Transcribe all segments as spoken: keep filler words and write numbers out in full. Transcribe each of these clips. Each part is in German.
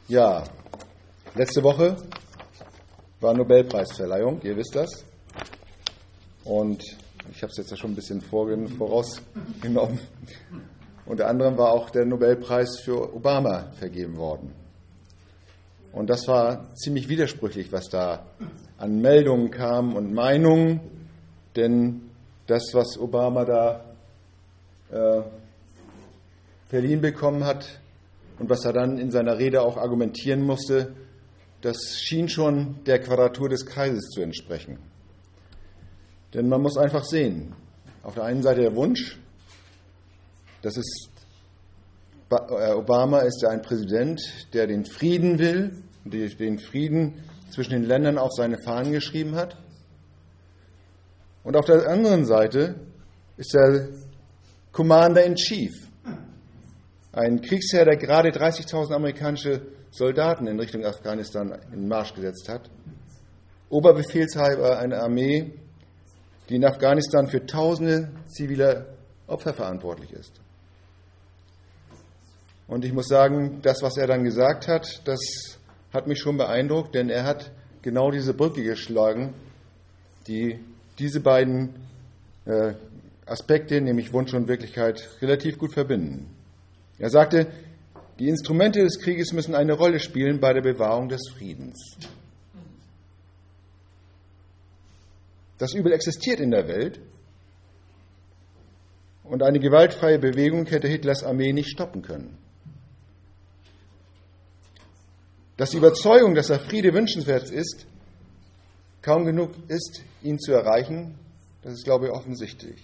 Ja, letzte Woche war Nobelpreisverleihung, ihr wisst das. Und ich habe es jetzt ja schon ein bisschen vorausgenommen. Unter anderem war auch der Nobelpreis für Obama vergeben worden. Und das war ziemlich widersprüchlich, was da an Meldungen kam und Meinungen. Denn das, was Obama da äh, verliehen bekommen hat und was er dann in seiner Rede auch argumentieren musste, das schien schon der Quadratur des Kreises zu entsprechen. Denn man muss einfach sehen, auf der einen Seite der Wunsch, das ist, Obama ist ja ein Präsident, der den Frieden will, den Frieden zwischen den Ländern auf seine Fahnen geschrieben hat. Und auf der anderen Seite ist er Commander-in-Chief, ein Kriegsherr, der gerade dreißigtausend amerikanische Soldaten in Richtung Afghanistan in Marsch gesetzt hat, Oberbefehlshaber einer Armee, die in Afghanistan für Tausende ziviler Opfer verantwortlich ist. Und ich muss sagen, das, was er dann gesagt hat, das hat mich schon beeindruckt, denn er hat genau diese Brücke geschlagen, die diese beiden äh, Aspekte, nämlich Wunsch und Wirklichkeit, relativ gut verbinden. Er sagte, die Instrumente des Krieges müssen eine Rolle spielen bei der Bewahrung des Friedens. Das Übel existiert in der Welt und eine gewaltfreie Bewegung hätte Hitlers Armee nicht stoppen können. Dass die Überzeugung, dass der Friede wünschenswert ist, kaum genug ist, ihn zu erreichen, das ist, glaube ich, offensichtlich.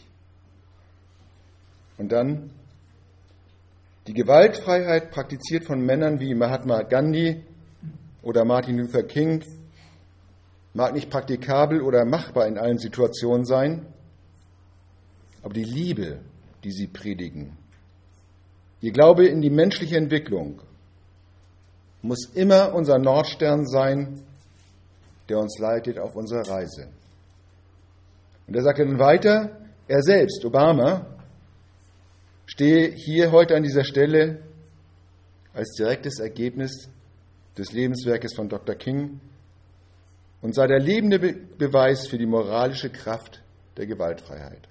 Und dann die Gewaltfreiheit praktiziert von Männern wie Mahatma Gandhi oder Martin Luther King mag nicht praktikabel oder machbar in allen Situationen sein, aber die Liebe, die sie predigen, ihr Glaube in die menschliche Entwicklung, muss immer unser Nordstern sein, der uns leitet auf unserer Reise. Und er sagte dann weiter, er selbst, Obama, stehe hier heute an dieser Stelle als direktes Ergebnis des Lebenswerkes von Doktor King und sei der lebende Be- Beweis für die moralische Kraft der Gewaltfreiheit.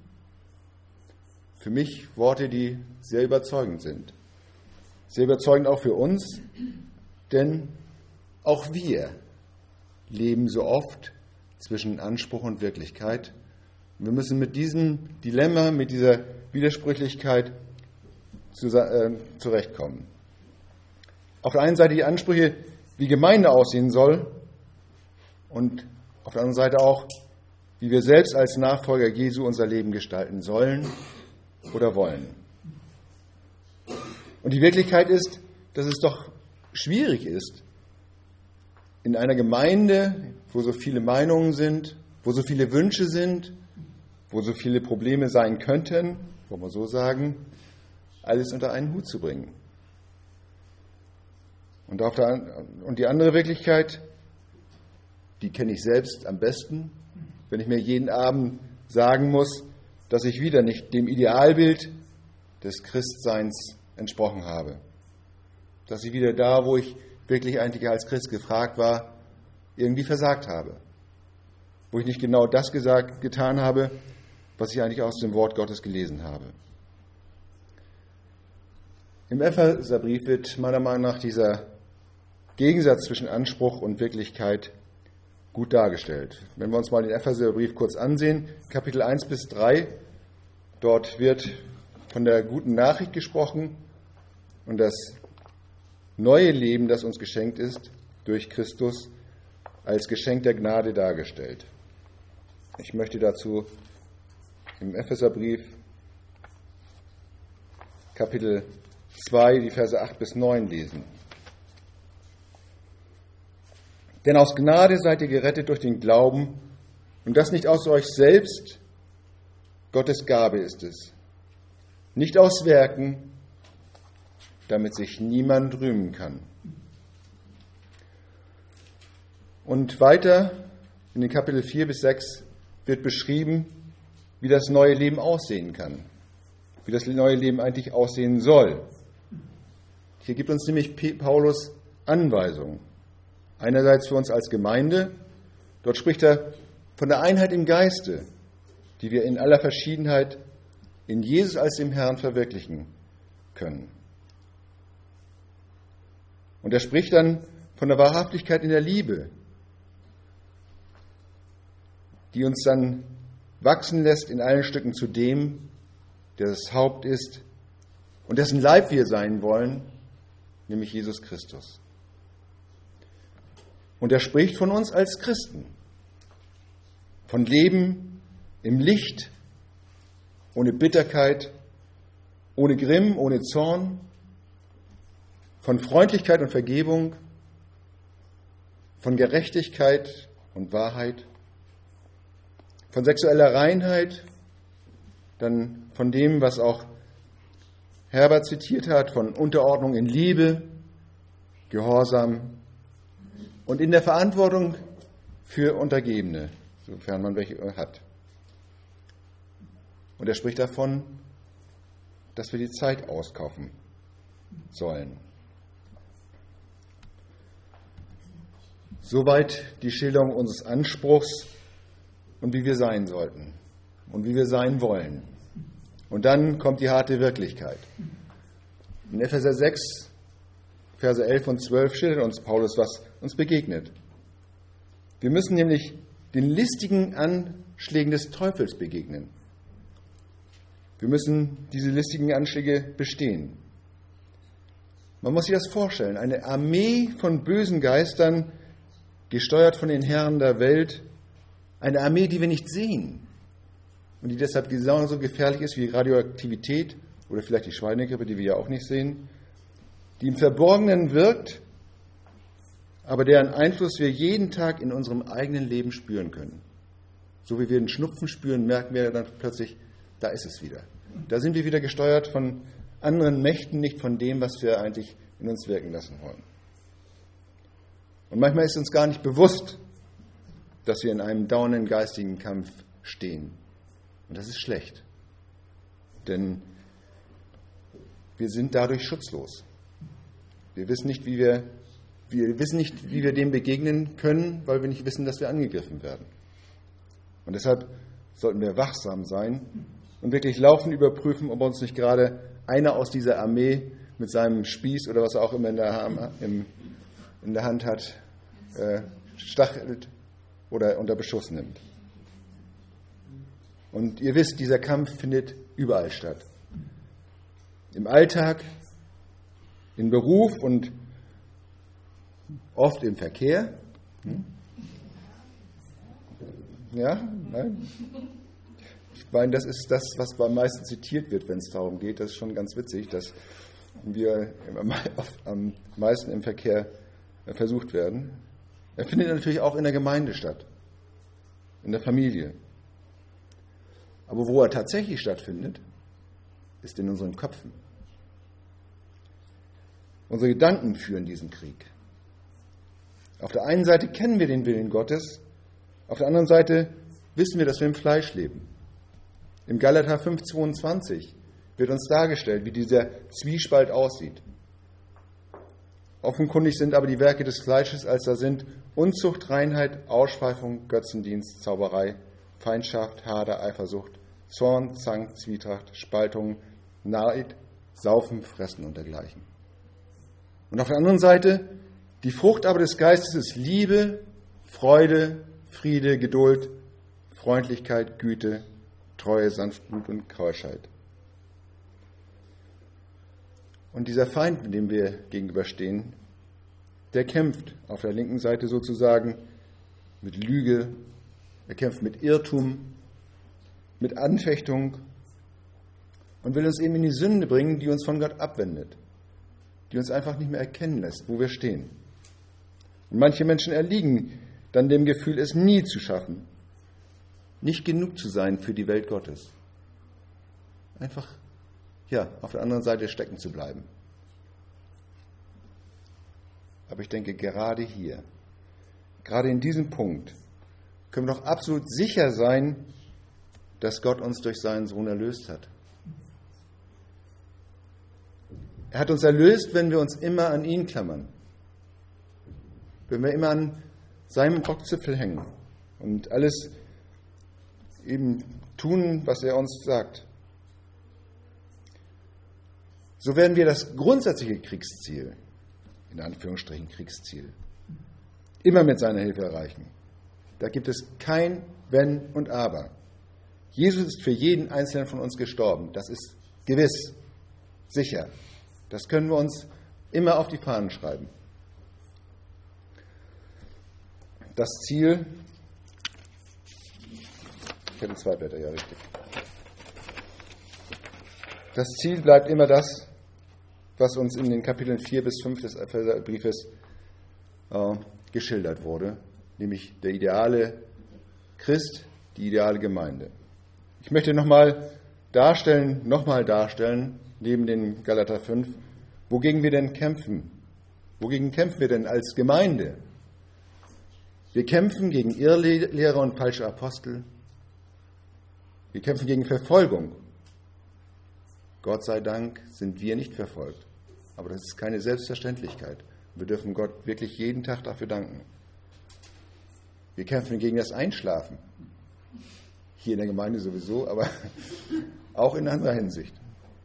Für mich Worte, die sehr überzeugend sind. Sehr überzeugend auch für uns, denn auch wir leben so oft zwischen Anspruch und Wirklichkeit. Wir müssen mit diesem Dilemma, mit dieser Widersprüchlichkeit zurechtkommen. Auf der einen Seite die Ansprüche, wie Gemeinde aussehen soll, und auf der anderen Seite auch, wie wir selbst als Nachfolger Jesu unser Leben gestalten sollen oder wollen. Und die Wirklichkeit ist, dass es doch schwierig ist, in einer Gemeinde, wo so viele Meinungen sind, wo so viele Wünsche sind, wo so viele Probleme sein könnten, wollen wir so sagen, alles unter einen Hut zu bringen. Und, auf der, und die andere Wirklichkeit, die kenne ich selbst am besten, wenn ich mir jeden Abend sagen muss, dass ich wieder nicht dem Idealbild des Christseins entsprochen habe. Dass ich wieder da, wo ich wirklich eigentlich als Christ gefragt war, irgendwie versagt habe. Wo ich nicht genau das gesagt, getan habe, was ich eigentlich aus dem Wort Gottes gelesen habe. Im Epheserbrief wird meiner Meinung nach dieser Gegensatz zwischen Anspruch und Wirklichkeit gut dargestellt. Wenn wir uns mal den Epheserbrief kurz ansehen, Kapitel eins bis drei, dort wird von der guten Nachricht gesprochen und das neue Leben, das uns geschenkt ist, durch Christus als Geschenk der Gnade dargestellt. Ich möchte dazu im Epheserbrief Kapitel zwei, die Verse acht bis neun lesen. Denn aus Gnade seid ihr gerettet durch den Glauben, und das nicht aus euch selbst, Gottes Gabe ist es. Nicht aus Werken, damit sich niemand rühmen kann. Und weiter in den Kapitel vier bis sechs wird beschrieben, wie das neue Leben aussehen kann, wie das neue Leben eigentlich aussehen soll. Hier gibt uns nämlich Paulus Anweisungen. Einerseits für uns als Gemeinde, dort spricht er von der Einheit im Geiste, die wir in aller Verschiedenheit in Jesus als dem Herrn verwirklichen können. Und er spricht dann von der Wahrhaftigkeit in der Liebe, die uns dann wachsen lässt in allen Stücken zu dem, der das Haupt ist und dessen Leib wir sein wollen, nämlich Jesus Christus. Und er spricht von uns als Christen, von Leben im Licht, ohne Bitterkeit, ohne Grimm, ohne Zorn, von Freundlichkeit und Vergebung, von Gerechtigkeit und Wahrheit, von sexueller Reinheit, dann von dem, was auch Herbert zitiert hat, von Unterordnung in Liebe, Gehorsam und in der Verantwortung für Untergebene, sofern man welche hat. Und er spricht davon, dass wir die Zeit auskaufen sollen. Soweit die Schilderung unseres Anspruchs und wie wir sein sollten und wie wir sein wollen. Und dann kommt die harte Wirklichkeit. In Epheser sechs, Verse elf und zwölf schildert uns Paulus, was uns begegnet. Wir müssen nämlich den listigen Anschlägen des Teufels begegnen. Wir müssen diese listigen Anschläge bestehen. Man muss sich das vorstellen, eine Armee von bösen Geistern, gesteuert von den Herren der Welt, eine Armee, die wir nicht sehen und die deshalb genauso gefährlich ist wie Radioaktivität oder vielleicht die Schweinegrippe, die wir ja auch nicht sehen, die im Verborgenen wirkt, aber deren Einfluss wir jeden Tag in unserem eigenen Leben spüren können. So wie wir den Schnupfen spüren, merken wir dann plötzlich, da ist es wieder. Da sind wir wieder gesteuert von anderen Mächten, nicht von dem, was wir eigentlich in uns wirken lassen wollen. Und manchmal ist uns gar nicht bewusst, dass wir in einem dauernden geistigen Kampf stehen. Und das ist schlecht. Denn wir sind dadurch schutzlos. Wir wissen nicht, wie wir, wir wissen nicht, wie wir dem begegnen können, weil wir nicht wissen, dass wir angegriffen werden. Und deshalb sollten wir wachsam sein und wirklich laufend überprüfen, ob uns nicht gerade einer aus dieser Armee mit seinem Spieß oder was er auch immer in der, im, in der Hand hat, äh, stachelt oder unter Beschuss nimmt. Und ihr wisst, dieser Kampf findet überall statt. Im Alltag, im Beruf und oft im Verkehr. Hm? Ja, nein. Ich meine, das ist das, was am meisten zitiert wird, wenn es darum geht. Das ist schon ganz witzig, dass wir am meisten im Verkehr versucht werden. Er findet natürlich auch in der Gemeinde statt, in der Familie. Aber wo er tatsächlich stattfindet, ist in unseren Köpfen. Unsere Gedanken führen diesen Krieg. Auf der einen Seite kennen wir den Willen Gottes, auf der anderen Seite wissen wir, dass wir im Fleisch leben. Im Galater fünf zweiundzwanzig wird uns dargestellt, wie dieser Zwiespalt aussieht. Offenkundig sind aber die Werke des Fleisches, als da sind Unzucht, Reinheit, Ausschweifung, Götzendienst, Zauberei, Feindschaft, Hader, Eifersucht, Zorn, Zank, Zwietracht, Spaltung, Neid, Saufen, Fressen und dergleichen. Und auf der anderen Seite, die Frucht aber des Geistes ist Liebe, Freude, Friede, Geduld, Freundlichkeit, Güte, Treue, Sanftmut und Keuschheit. Und dieser Feind, dem wir gegenüberstehen, der kämpft auf der linken Seite sozusagen mit Lüge, er kämpft mit Irrtum, mit Anfechtung und will uns eben in die Sünde bringen, die uns von Gott abwendet, die uns einfach nicht mehr erkennen lässt, wo wir stehen. Und manche Menschen erliegen dann dem Gefühl, es nie zu schaffen, nicht genug zu sein für die Welt Gottes. Einfach, ja, auf der anderen Seite stecken zu bleiben. Aber ich denke, gerade hier, gerade in diesem Punkt, können wir doch absolut sicher sein, dass Gott uns durch seinen Sohn erlöst hat. Er hat uns erlöst, wenn wir uns immer an ihn klammern. wenn wir immer an seinem Rockzipfel hängen und alles eben tun, was er uns sagt. So werden wir das grundsätzliche Kriegsziel, in Anführungsstrichen Kriegsziel, immer mit seiner Hilfe erreichen. Da gibt es kein Wenn und Aber. Jesus ist für jeden Einzelnen von uns gestorben. Das ist gewiss, sicher. Das können wir uns immer auf die Fahnen schreiben. Das Ziel, ich hätte zwei Blätter, ja richtig. Das Ziel bleibt immer das, was uns in den Kapiteln vier bis fünf des Epheserbriefes äh, geschildert wurde, nämlich der ideale Christ, die ideale Gemeinde. Ich möchte nochmal darstellen, nochmal darstellen, neben den Galater fünf, wogegen wir denn kämpfen. Wogegen kämpfen wir denn als Gemeinde? Wir kämpfen gegen Irrlehrer und falsche Apostel. Wir kämpfen gegen Verfolgung. Gott sei Dank sind wir nicht verfolgt. Aber das ist keine Selbstverständlichkeit. Wir dürfen Gott wirklich jeden Tag dafür danken. Wir kämpfen gegen das Einschlafen. Hier in der Gemeinde sowieso, aber auch in anderer Hinsicht.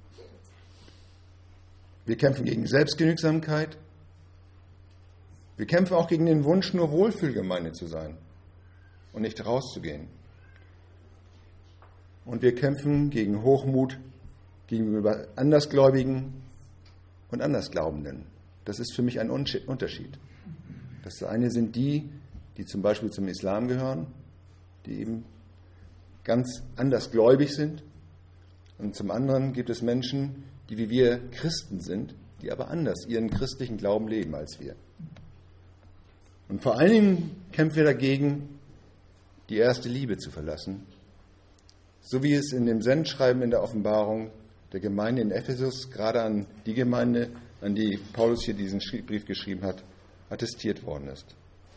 Wir kämpfen gegen Selbstgenügsamkeit. Wir kämpfen auch gegen den Wunsch, nur Wohlfühlgemeinde zu sein und nicht rauszugehen. Und wir kämpfen gegen Hochmut gegenüber Andersgläubigen und Andersglaubenden. Das ist für mich ein Unterschied. Das eine sind die, die zum Beispiel zum Islam gehören, die eben ganz andersgläubig sind. Und zum anderen gibt es Menschen, die wie wir Christen sind, die aber anders ihren christlichen Glauben leben als wir. Und vor allen Dingen kämpfen wir dagegen, die erste Liebe zu verlassen, so wie es in dem Sendschreiben in der Offenbarung der Gemeinde in Ephesus, gerade an die Gemeinde, an die Paulus hier diesen Brief geschrieben hat, attestiert worden ist.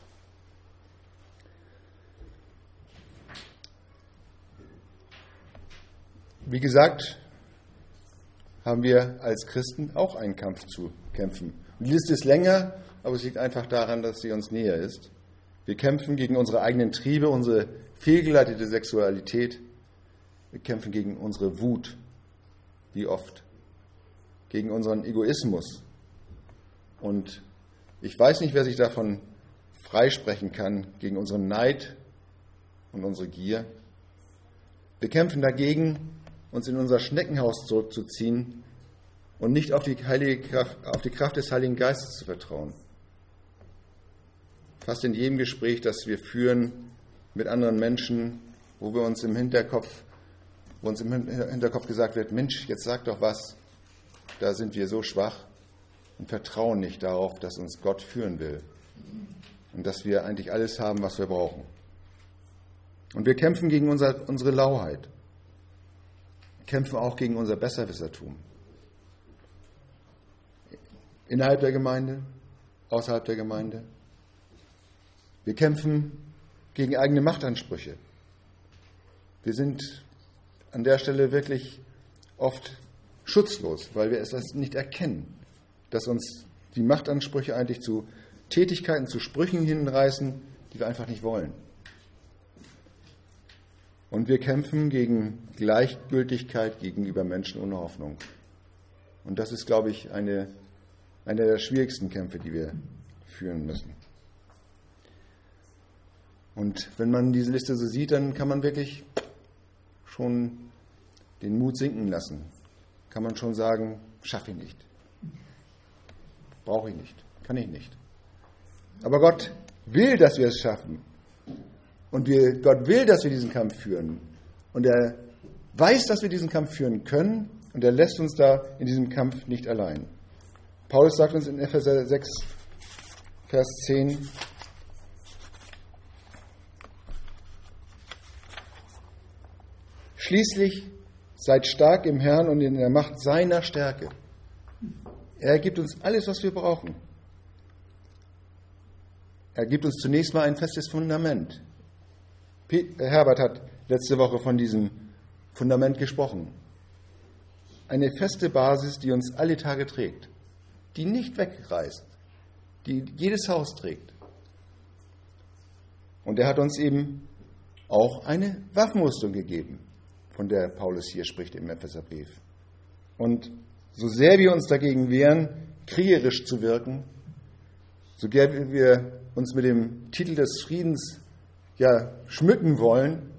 Wie gesagt, haben wir als Christen auch einen Kampf zu kämpfen. Die Liste ist länger, aber es liegt einfach daran, dass sie uns näher ist. Wir kämpfen gegen unsere eigenen Triebe, unsere fehlgeleitete Sexualität. Wir kämpfen gegen unsere Wut, wie oft, gegen unseren Egoismus. Und ich weiß nicht, wer sich davon freisprechen kann, gegen unseren Neid und unsere Gier. Wir kämpfen dagegen, uns in unser Schneckenhaus zurückzuziehen und nicht auf die, heilige Kraft, auf die Kraft des Heiligen Geistes zu vertrauen. Fast in jedem Gespräch, das wir führen mit anderen Menschen, wo wir uns im Hinterkopf, wo uns im Hinterkopf gesagt wird, Mensch, jetzt sag doch was, da sind wir so schwach und vertrauen nicht darauf, dass uns Gott führen will und dass wir eigentlich alles haben, was wir brauchen. Und wir kämpfen gegen unser, unsere Lauheit, kämpfen auch gegen unser Besserwissertum. Innerhalb der Gemeinde, außerhalb der Gemeinde. Wir kämpfen gegen eigene Machtansprüche. Wir sind an der Stelle wirklich oft schutzlos, weil wir es nicht erkennen, dass uns die Machtansprüche eigentlich zu Tätigkeiten, zu Sprüchen hinreißen, die wir einfach nicht wollen. Und wir kämpfen gegen Gleichgültigkeit gegenüber Menschen ohne Hoffnung. Und das ist, glaube ich, eine, einer der schwierigsten Kämpfe, die wir führen müssen. Und wenn man diese Liste so sieht, dann kann man wirklich schon den Mut sinken lassen. Kann man schon sagen, schaffe ich nicht. Brauche ich nicht. Kann ich nicht. Aber Gott will, dass wir es schaffen. Und wir, Gott will, dass wir diesen Kampf führen. Und er weiß, dass wir diesen Kampf führen können. Und er lässt uns da in diesem Kampf nicht allein. Paulus sagt uns in Epheser sechs, Vers zehn, schließlich seid stark im Herrn und in der Macht seiner Stärke. Er gibt uns alles, was wir brauchen. Er gibt uns zunächst mal ein festes Fundament. Herbert hat letzte Woche von diesem Fundament gesprochen. Eine feste Basis, die uns alle Tage trägt, die nicht wegreißt, die jedes Haus trägt. Und er hat uns eben auch eine Waffenrüstung gegeben, von der Paulus hier spricht im Epheserbrief. Und so sehr wir uns dagegen wehren, kriegerisch zu wirken, so gern wir uns mit dem Titel des Friedens ja schmücken wollen,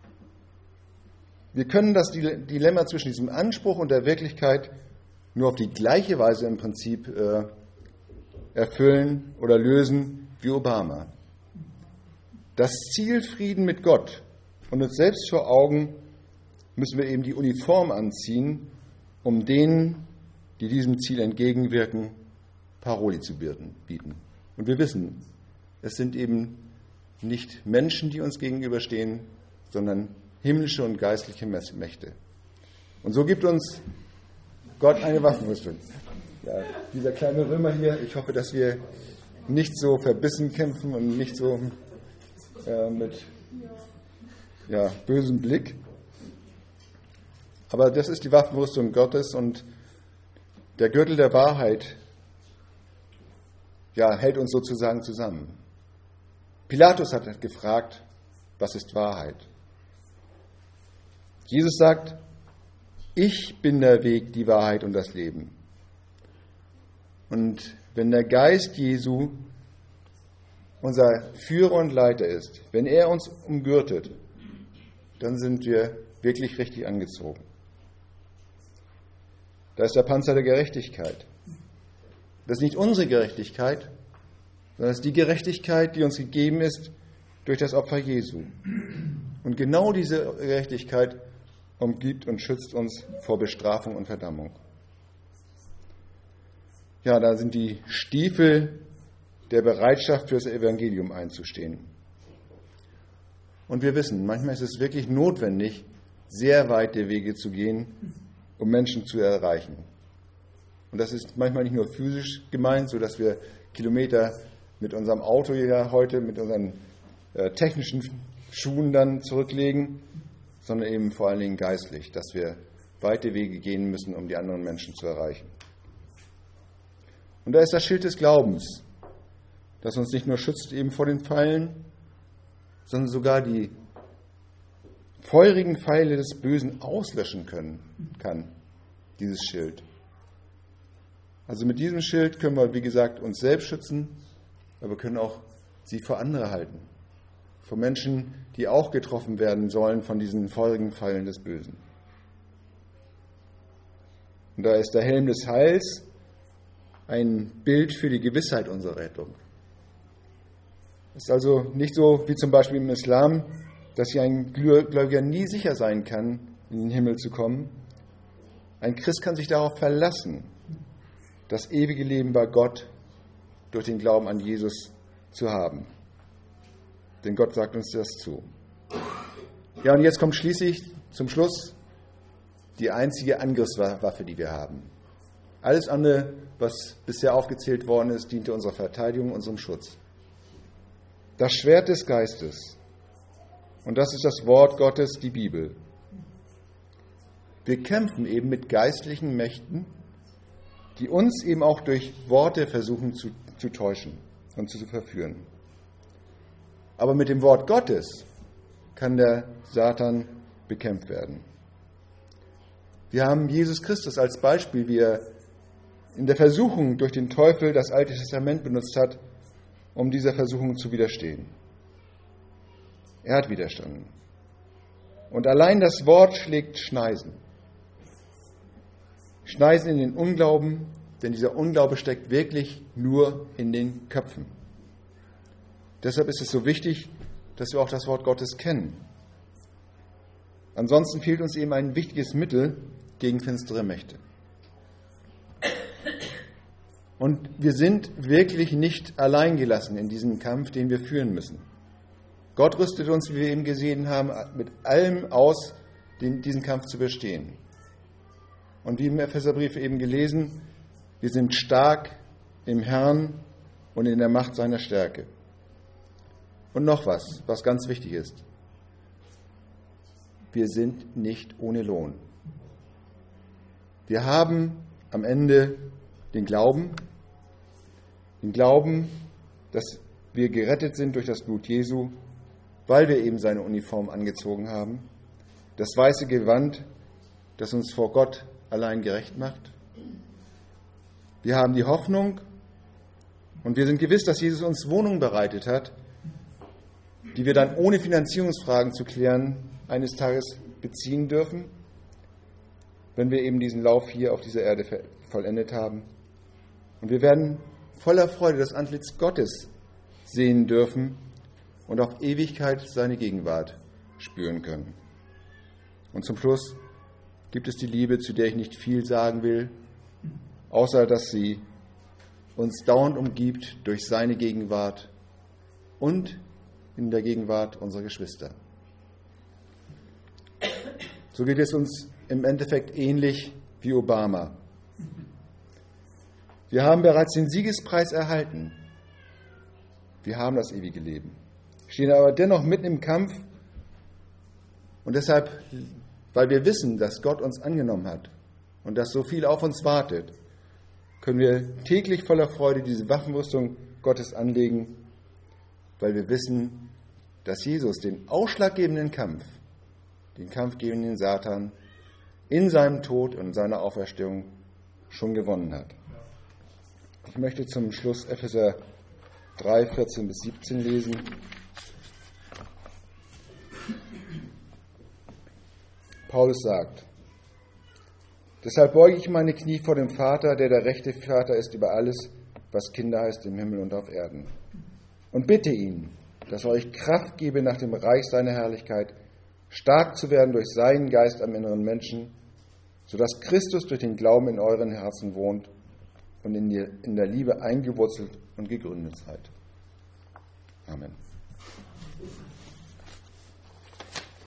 wir können das Dilemma zwischen diesem Anspruch und der Wirklichkeit nur auf die gleiche Weise im Prinzip äh, erfüllen oder lösen wie Obama. Das Ziel Frieden mit Gott und uns selbst vor Augen müssen wir eben die Uniform anziehen, um denen, die diesem Ziel entgegenwirken, Paroli zu bieten. Und wir wissen, es sind eben nicht Menschen, die uns gegenüberstehen, sondern himmlische und geistliche Mächte. Und so gibt uns Gott eine Waffenrüstung. Ja, dieser kleine Römer hier, ich hoffe, dass wir nicht so verbissen kämpfen und nicht so äh, mit ja, bösem Blick. Aber das ist die Waffenrüstung Gottes und der Gürtel der Wahrheit ja, hält uns sozusagen zusammen. Pilatus hat gefragt, was ist Wahrheit? Jesus sagt, ich bin der Weg, die Wahrheit und das Leben. Und wenn der Geist Jesu unser Führer und Leiter ist, wenn er uns umgürtet, dann sind wir wirklich richtig angezogen. Da ist der Panzer der Gerechtigkeit. Das ist nicht unsere Gerechtigkeit, sondern es ist die Gerechtigkeit, die uns gegeben ist durch das Opfer Jesu. Und genau diese Gerechtigkeit umgibt und schützt uns vor Bestrafung und Verdammung. Ja, da sind die Stiefel der Bereitschaft, für das Evangelium einzustehen. Und wir wissen, manchmal ist es wirklich notwendig, sehr weite Wege zu gehen, um Menschen zu erreichen. Und das ist manchmal nicht nur physisch gemeint, sodass wir Kilometer mit unserem Auto ja heute, mit unseren äh, technischen Schuhen dann zurücklegen, sondern eben vor allen Dingen geistlich, dass wir weite Wege gehen müssen, um die anderen Menschen zu erreichen. Und da ist das Schild des Glaubens, das uns nicht nur schützt eben vor den Pfeilen, sondern sogar die feurigen Pfeile des Bösen auslöschen können, kann, dieses Schild. Also mit diesem Schild können wir, wie gesagt, uns selbst schützen, aber wir können auch sie vor andere halten. Vor Menschen, die auch getroffen werden sollen von diesen feurigen Pfeilen des Bösen. Und da ist der Helm des Heils ein Bild für die Gewissheit unserer Rettung. Es ist also nicht so wie zum Beispiel im Islam, dass hier ein Gläubiger nie sicher sein kann, in den Himmel zu kommen. Ein Christ kann sich darauf verlassen, das ewige Leben bei Gott durch den Glauben an Jesus zu haben. Denn Gott sagt uns das zu. Ja, und jetzt kommt schließlich zum Schluss die einzige Angriffswaffe, die wir haben. Alles andere, was bisher aufgezählt worden ist, diente unserer Verteidigung, unserem Schutz. Das Schwert des Geistes. Und das ist das Wort Gottes, die Bibel. Wir kämpfen eben mit geistlichen Mächten, die uns eben auch durch Worte versuchen zu, zu täuschen und zu verführen. Aber mit dem Wort Gottes kann der Satan bekämpft werden. Wir haben Jesus Christus als Beispiel, wie er in der Versuchung durch den Teufel das Alte Testament benutzt hat, um dieser Versuchung zu widerstehen. Er hat widerstanden. Und allein das Wort schlägt Schneisen. Schneisen in den Unglauben, denn dieser Unglaube steckt wirklich nur in den Köpfen. Deshalb ist es so wichtig, dass wir auch das Wort Gottes kennen. Ansonsten fehlt uns eben ein wichtiges Mittel gegen finstere Mächte. Und wir sind wirklich nicht alleingelassen in diesem Kampf, den wir führen müssen. Gott rüstet uns, wie wir eben gesehen haben, mit allem aus, den, diesen Kampf zu bestehen. Und wie im Epheserbrief eben gelesen, wir sind stark im Herrn und in der Macht seiner Stärke. Und noch was, was ganz wichtig ist. Wir sind nicht ohne Lohn. Wir haben am Ende den Glauben, den Glauben, dass wir gerettet sind durch das Blut Jesu weil wir eben seine Uniform angezogen haben. Das weiße Gewand, das uns vor Gott allein gerecht macht. Wir haben die Hoffnung und wir sind gewiss, dass Jesus uns Wohnungen bereitet hat, die wir dann ohne Finanzierungsfragen zu klären eines Tages beziehen dürfen, wenn wir eben diesen Lauf hier auf dieser Erde vollendet haben. Und wir werden voller Freude das Antlitz Gottes sehen dürfen und auf Ewigkeit seine Gegenwart spüren können. Und zum Schluss gibt es die Liebe, zu der ich nicht viel sagen will, außer dass sie uns dauernd umgibt durch seine Gegenwart und in der Gegenwart unserer Geschwister. So geht es uns im Endeffekt ähnlich wie Obama. Wir haben bereits den Siegespreis erhalten. Wir haben das ewige Leben, stehen aber dennoch mitten im Kampf und deshalb, weil wir wissen, dass Gott uns angenommen hat und dass so viel auf uns wartet, können wir täglich voller Freude diese Waffenrüstung Gottes anlegen, weil wir wissen, dass Jesus den ausschlaggebenden Kampf, den Kampf gegen den Satan, in seinem Tod und seiner Auferstehung schon gewonnen hat. Ich möchte zum Schluss Epheser drei, vierzehn bis siebzehn lesen. Paulus sagt: Deshalb beuge ich meine Knie vor dem Vater, der der rechte Vater ist über alles, was Kinder heißt im Himmel und auf Erden, und bitte ihn, dass er euch Kraft gebe, nach dem Reich seiner Herrlichkeit stark zu werden durch seinen Geist am inneren Menschen, sodass Christus durch den Glauben in euren Herzen wohnt und in der Liebe eingewurzelt und gegründet seid.